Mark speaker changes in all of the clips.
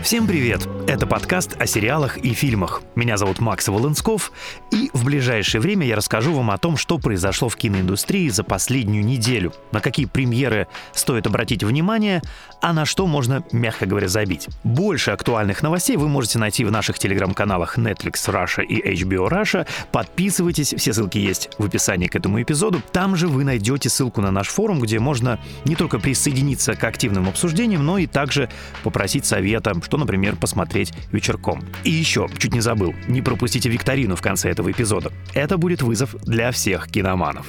Speaker 1: Всем привет! Это подкаст о сериалах и фильмах. Меня зовут Макс Волынсков, и в ближайшее время я расскажу вам о том, что произошло в киноиндустрии за последнюю неделю, на какие премьеры стоит обратить внимание, а на что можно, мягко говоря, забить. Больше актуальных новостей вы можете найти в наших телеграм-каналах Netflix Russia и HBO Russia. Подписывайтесь, все ссылки есть в описании к этому эпизоду. Там же вы найдете ссылку на наш форум, где можно не только присоединиться к активным обсуждениям, но и также попросить совета, что, например, посмотреть вечерком. И еще, чуть не забыл, не пропустите викторину в конце этого эпизода. Это будет вызов для всех киноманов.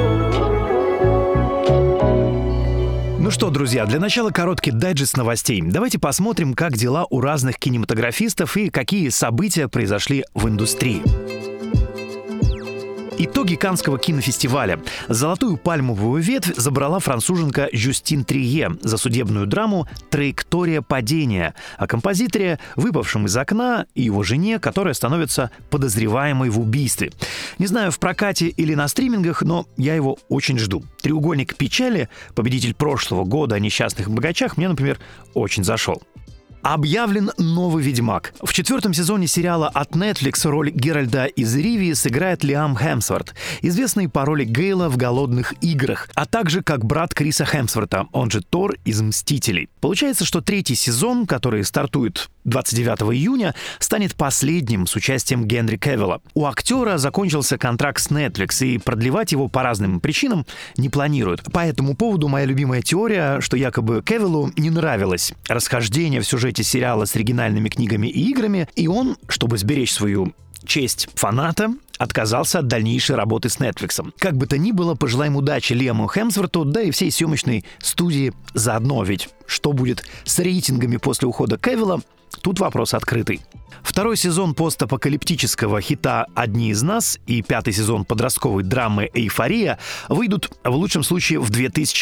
Speaker 1: Ну что, друзья, для начала короткий дайджест новостей. Давайте посмотрим, как дела у разных кинематографистов и какие события произошли в индустрии. Итоги Каннского кинофестиваля. Золотую пальмовую ветвь забрала француженка Жюстин Трие за судебную драму «Траектория падения» о композиторе, выпавшем из окна, и его жене, которая становится подозреваемой в убийстве. Не знаю, в прокате или на стримингах, но я его очень жду. «Треугольник печали», победитель прошлого года о несчастных богачах, мне, например, очень зашел. Объявлен новый «Ведьмак». В 4-м сезоне сериала от Netflix роль Геральда из Ривии сыграет Лиам Хемсворт, известный по роли Гейла в «Голодных играх», а также как брат Криса Хемсворта, он же Тор из «Мстителей». Получается, что 3-й сезон, который стартует 29 июня, станет последним с участием Генри Кевилла. У актера закончился контракт с Netflix, и продлевать его по разным причинам не планируют. По этому поводу моя любимая теория, что якобы Кевиллу не нравилось расхождение в сюжете сериала с оригинальными книгами и играми, и он, чтобы сберечь свою честь фаната, отказался от дальнейшей работы с Netflix. Как бы то ни было, пожелаем удачи Лиаму Хемсворту, да и всей съемочной студии заодно, ведь что будет с рейтингами после ухода Кевилла, тут вопрос открытый. 2-й сезон постапокалиптического хита «Одни из нас» и 5-й сезон подростковой драмы «Эйфория» выйдут в лучшем случае в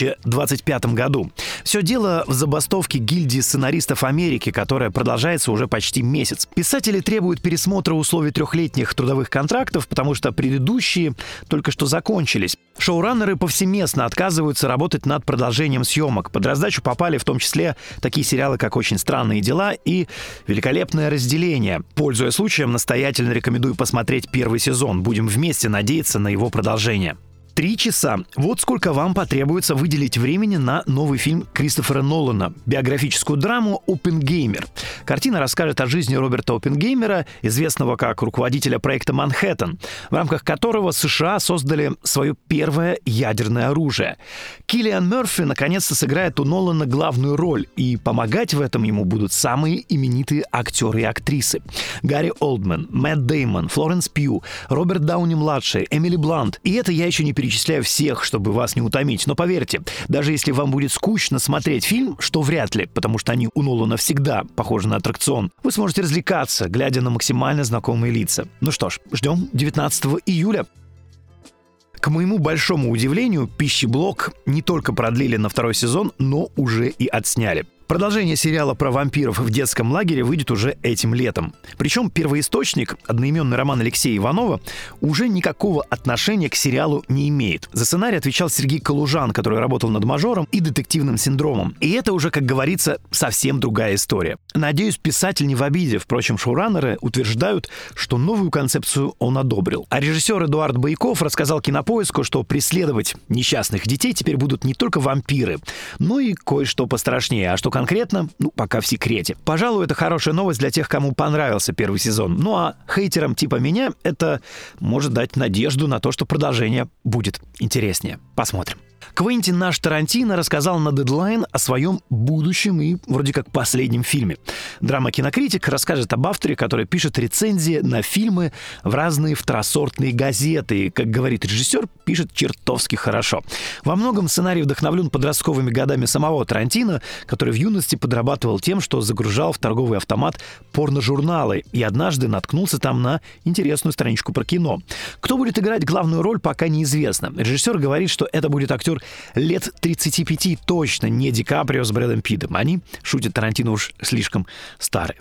Speaker 1: 2025 году. Все дело в забастовке гильдии сценаристов Америки, которая продолжается уже почти месяц. Писатели требуют пересмотра условий 3-летних трудовых контрактов, потому что предыдущие только что закончились. Шоураннеры повсеместно отказываются работать над продолжением съемок. Под раздачу попали в том числе такие сериалы, как «Очень странные дела» и «Великолепное разделение». Пользуясь случаем, настоятельно рекомендую посмотреть 1-й сезон. Будем вместе надеяться на его продолжение. 3 часа. Вот сколько вам потребуется выделить времени на новый фильм Кристофера Нолана, биографическую драму «Оппенгеймер». Картина расскажет о жизни Роберта Оппенгеймера, известного как руководителя проекта «Манхэттен», в рамках которого США создали свое первое ядерное оружие. Киллиан Мерфи наконец-то сыграет у Нолана главную роль, и помогать в этом ему будут самые именитые актеры и актрисы. Гарри Олдман, Мэтт Дэймон, Флоренс Пью, Роберт Дауни-младший, Эмили Блант. И это я еще не перечисляю всех, чтобы вас не утомить. Но поверьте, даже если вам будет скучно смотреть фильм, что вряд ли, потому что они у Нолана всегда похожи на аттракцион, вы сможете развлекаться, глядя на максимально знакомые лица. Ну что ж, ждем 19 июля. К моему большому удивлению, «Пищеблок» не только продлили на 2-й сезон, но уже и отсняли. Продолжение сериала про вампиров в детском лагере выйдет уже этим летом. Причем первоисточник, одноименный роман Алексея Иванова, уже никакого отношения к сериалу не имеет. За сценарий отвечал Сергей Калужан, который работал над «Мажором» и «Детективным синдромом». И это уже, как говорится, совсем другая история. Надеюсь, писатель не в обиде. Впрочем, шоураннеры утверждают, что новую концепцию он одобрил. А режиссер Эдуард Байков рассказал Кинопоиску, что преследовать несчастных детей теперь будут не только вампиры, но и кое-что пострашнее. А что конкретно, пока в секрете. Пожалуй, это хорошая новость для тех, кому понравился 1-й сезон. Ну а хейтерам типа меня это может дать надежду на то, что продолжение будет интереснее. Посмотрим. Квентин наш Тарантино рассказал на Deadline о своем будущем и вроде как последнем фильме. Драма-кинокритик расскажет об авторе, который пишет рецензии на фильмы в разные второсортные газеты. И, как говорит режиссер, пишет чертовски хорошо. Во многом сценарий вдохновлен подростковыми годами самого Тарантино, который в юности подрабатывал тем, что загружал в торговый автомат порножурналы, и однажды наткнулся там на интересную страничку про кино. Кто будет играть главную роль, пока неизвестно. Режиссер говорит, что это будет актер лет 35, точно не Ди Каприо с Брэдом Питтом. Они, шутит Тарантино, уж слишком старые.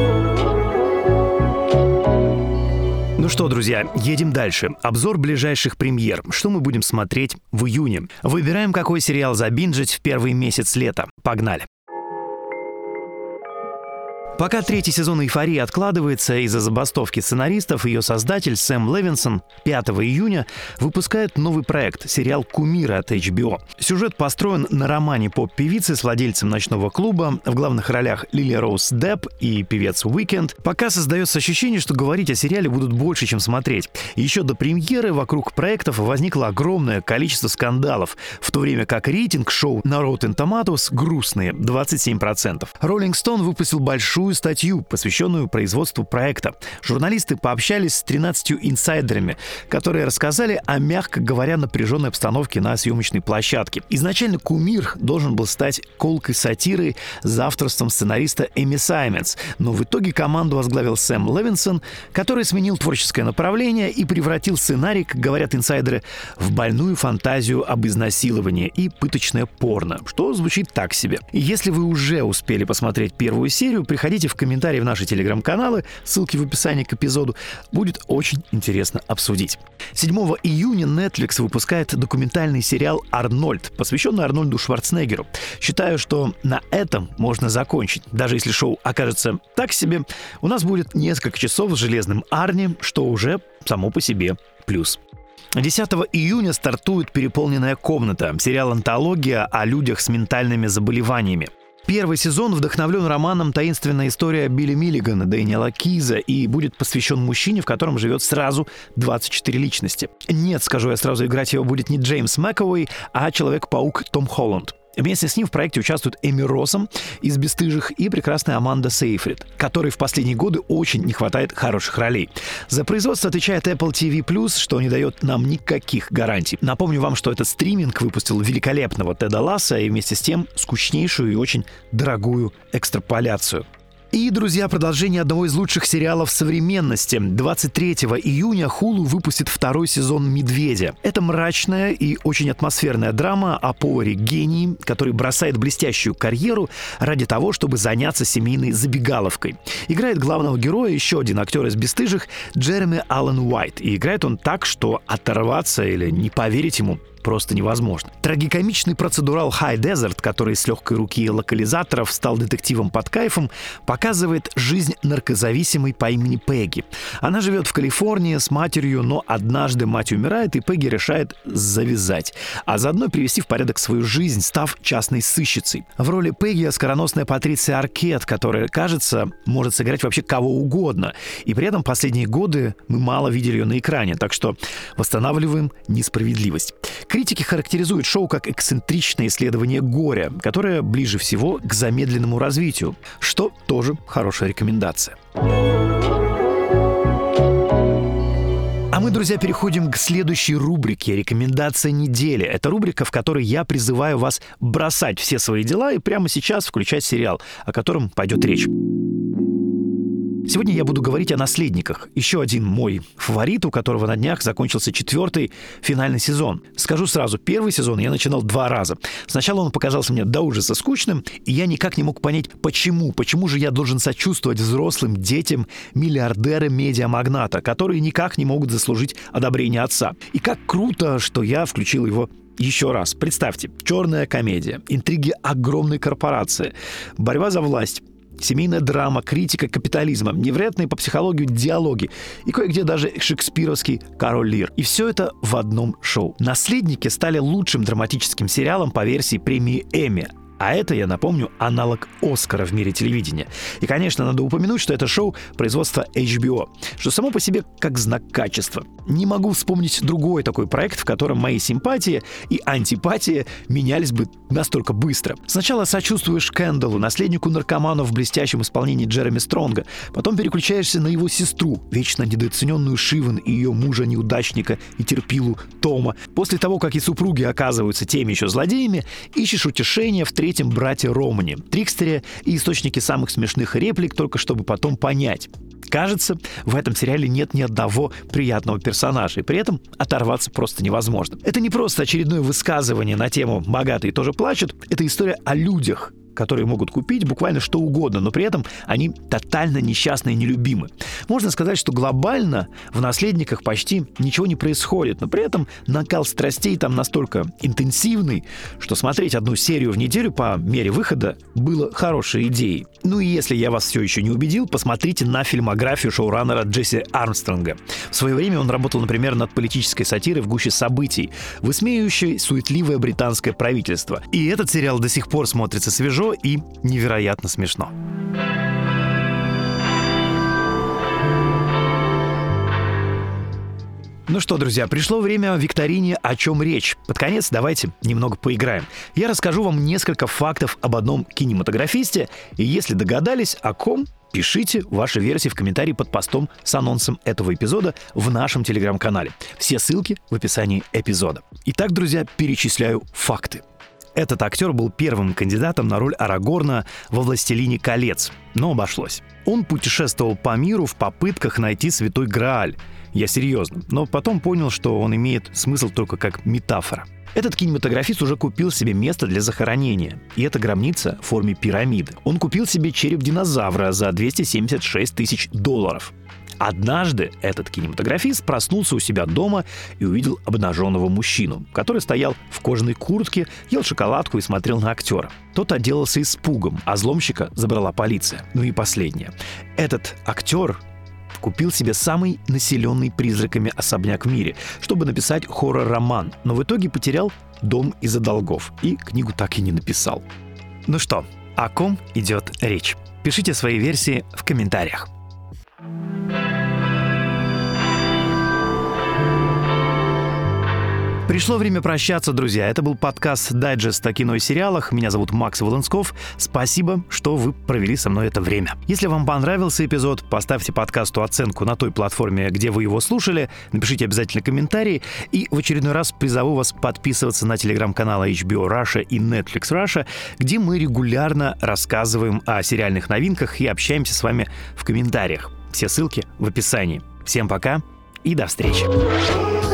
Speaker 1: Ну что, друзья, едем дальше. Обзор ближайших премьер. Что мы будем смотреть в июне? Выбираем, какой сериал забинжить в первый месяц лета. Погнали! Пока третий сезон «Эйфории» откладывается из-за забастовки сценаристов, ее создатель Сэм Левинсон 5 июня выпускает новый проект — сериал «Кумиры» от HBO. Сюжет построен на романе поп-певицы с владельцем ночного клуба, в главных ролях Лили Роуз Депп и певец Уикенд. Пока создается ощущение, что говорить о сериале будут больше, чем смотреть. Еще до премьеры вокруг проектов возникло огромное количество скандалов, в то время как рейтинг шоу на Rotten Tomatoes грустные — 27%. Rolling Stone выпустил большую статью, посвященную производству проекта. Журналисты пообщались с 13 инсайдерами, которые рассказали о, мягко говоря, напряженной обстановке на съемочной площадке. Изначально «Кумир» должен был стать колкой сатирой за авторством сценариста Эми Саймонс, но в итоге команду возглавил Сэм Левинсон, который сменил творческое направление и превратил сценарий, как говорят инсайдеры, в больную фантазию об изнасиловании и пыточное порно, что звучит так себе. И если вы уже успели посмотреть первую серию, приходите в комментарии в наши телеграм-каналы, ссылки в описании к эпизоду, будет очень интересно обсудить. 7 июня Netflix выпускает документальный сериал «Арнольд», посвященный Арнольду Шварценеггеру. Считаю, что на этом можно закончить. Даже если шоу окажется так себе, у нас будет несколько часов с железным Арни, что уже само по себе плюс. 10 июня стартует «Переполненная комната», сериал-антология о людях с ментальными заболеваниями. Первый сезон вдохновлен романом «Таинственная история Билли Миллигана» Дэниела Киза и будет посвящен мужчине, в котором живет сразу 24 личности. Нет, скажу я сразу, играть его будет не Джеймс Макэвой, а Человек-паук Том Холланд. Вместе с ним в проекте участвуют Эми Россом из «Бесстыжих» и прекрасная Аманда Сейфрид, которой в последние годы очень не хватает хороших ролей. За производство отвечает Apple TV+, что не дает нам никаких гарантий. Напомню вам, что этот стриминг выпустил великолепного Теда Ласса и вместе с тем скучнейшую и очень дорогую экстраполяцию. И, друзья, продолжение одного из лучших сериалов современности. 23 июня Hulu выпустит второй сезон «Медведя». Это мрачная и очень атмосферная драма о поваре-гении, который бросает блестящую карьеру ради того, чтобы заняться семейной забегаловкой. Играет главного героя еще один актер из «Бесстыжих» Джереми Аллен Уайт. И играет он так, что оторваться или не поверить ему просто невозможно. Трагикомичный процедурал High Desert, который с легкой руки локализаторов стал детективом под кайфом, показывает жизнь наркозависимой по имени Пегги. Она живет в Калифорнии с матерью, но однажды мать умирает, и Пегги решает завязать, а заодно привести в порядок свою жизнь, став частной сыщицей. В роли Пегги оскароносная Патриция Аркет, которая, кажется, может сыграть вообще кого угодно. И при этом последние годы мы мало видели ее на экране, так что восстанавливаем несправедливость. Критики характеризуют шоу как эксцентричное исследование горя, которое ближе всего к замедленному развитию, что тоже хорошая рекомендация. А мы, друзья, переходим к следующей рубрике «Рекомендация недели». Это рубрика, в которой я призываю вас бросать все свои дела и прямо сейчас включать сериал, о котором пойдет речь. Сегодня я буду говорить о «Наследниках». Еще один мой фаворит, у которого на днях закончился 4-й финальный сезон. Скажу сразу, первый сезон я начинал 2 раза. Сначала он показался мне до ужаса скучным, и я никак не мог понять, почему. Почему же я должен сочувствовать взрослым детям миллиардера-медиамагната, которые никак не могут заслужить одобрение отца. И как круто, что я включил его еще раз. Представьте, черная комедия, интриги огромной корпорации, борьба за власть, семейная драма, критика капитализма, невероятные по психологии диалоги и кое-где даже шекспировский «Король Лир». И все это в одном шоу. «Наследники» стали лучшим драматическим сериалом по версии премии Эмми. А это, я напомню, аналог «Оскара» в мире телевидения. И, конечно, надо упомянуть, что это шоу производства HBO, что само по себе как знак качества. Не могу вспомнить другой такой проект, в котором мои симпатии и антипатии менялись бы настолько быстро. Сначала сочувствуешь Кэндаллу, наследнику наркомана в блестящем исполнении Джереми Стронга, потом переключаешься на его сестру, вечно недооцененную Шиван, и ее мужа-неудачника и терпилу Тома. После того, как и супруги оказываются теми еще злодеями, ищешь утешение в третьем брате Романи, трикстере и источнике самых смешных реплик, только чтобы потом понять. Кажется, в этом сериале нет ни одного приятного персонажа, и при этом оторваться просто невозможно. Это не просто очередное высказывание на тему «богатые тоже плачут», это история о людях, которые могут купить буквально что угодно, но при этом они тотально несчастны и нелюбимы. Можно сказать, что глобально в «Наследниках» почти ничего не происходит, но при этом накал страстей там настолько интенсивный, что смотреть одну серию в неделю по мере выхода было хорошей идеей. Ну и если я вас все еще не убедил, посмотрите на фильмографию шоураннера Джесси Армстронга. В свое время он работал, например, над политической сатирой «В гуще событий», высмеивающей суетливое британское правительство. И этот сериал до сих пор смотрится свежо и невероятно смешно. Ну что, друзья, пришло время викторине «О чем речь?». Под конец давайте немного поиграем. Я расскажу вам несколько фактов об одном кинематографисте, и если догадались, о ком, пишите ваши версии в комментарии под постом с анонсом этого эпизода в нашем телеграм-канале. Все ссылки в описании эпизода. Итак, друзья, перечисляю факты. Этот актер был первым кандидатом на роль Арагорна во «Властелине колец», но обошлось. Он путешествовал по миру в попытках найти Святой Грааль. Я серьезно, но потом понял, что он имеет смысл только как метафора. Этот кинематографист уже купил себе место для захоронения, и это гробница в форме пирамиды. Он купил себе череп динозавра за $276 тысяч. Однажды этот кинематографист проснулся у себя дома и увидел обнаженного мужчину, который стоял в кожаной куртке, ел шоколадку и смотрел на актера. Тот отделался испугом, а взломщика забрала полиция. Ну и последнее. Этот актер купил себе самый населенный призраками особняк в мире, чтобы написать хоррор-роман, но в итоге потерял дом из-за долгов и книгу так и не написал. Ну что, о ком идет речь? Пишите свои версии в комментариях. Пришло время прощаться, друзья. Это был подкаст «Дайджест о кино и сериалах». Меня зовут Макс Волынсков. Спасибо, что вы провели со мной это время. Если вам понравился эпизод, поставьте подкасту оценку на той платформе, где вы его слушали. Напишите обязательно комментарий. И в очередной раз призову вас подписываться на телеграм-каналы HBO Russia и Netflix Russia, где мы регулярно рассказываем о сериальных новинках и общаемся с вами в комментариях. Все ссылки в описании. Всем пока и до встречи.